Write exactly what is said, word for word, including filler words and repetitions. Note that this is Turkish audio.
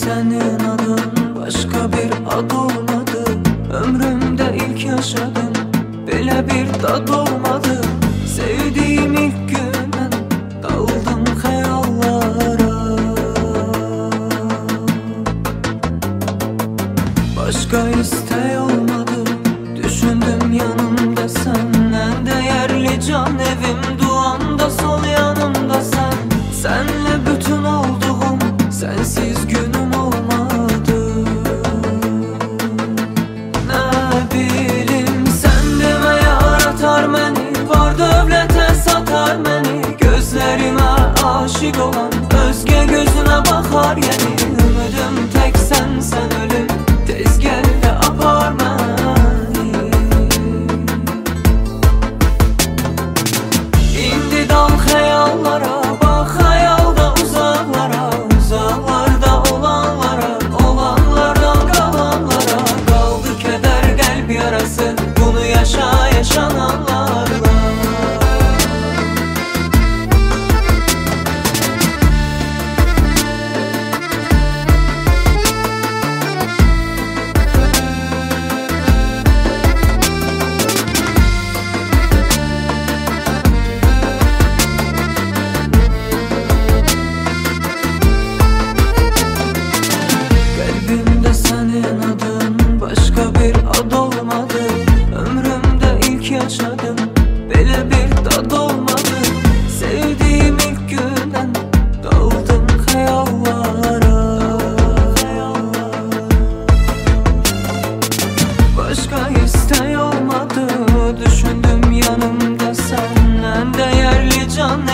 senin adın başka bir ad olmadı. Ömrümde ilk yaşadım, böyle bir tad olmadı. Sevdiğim ilk günden daldım hayallara. Başka isteği olmadı, düşündüm yanımda sen. En değerli can evim, duamda sol yanımda sen. Senle bütün olduğum, sensiz günüm olmadı. Ne bileyim, sen deme yaratar beni, var dövlete satar beni. Gözlerime aşık olan özge gözüne bakar yeni. Ümidim tek sen, sen ölüm tez gel de apar beni. İndi dal hayallara, bak hayalda uzaklara. Uzaklarda olanlara, olanlardan kalanlara. Kaldı keder kalp yarası, bunu yaşa yaşananlarla. Kalbimde senin adın başka bir ad olmadı. Ömrümde ilk yaşadım, böyle bir tad olmadı. Sevdiğim ilk günden daldım hayallara. Başka isteği olmadı, düşündüm yanımda sen. En değerli can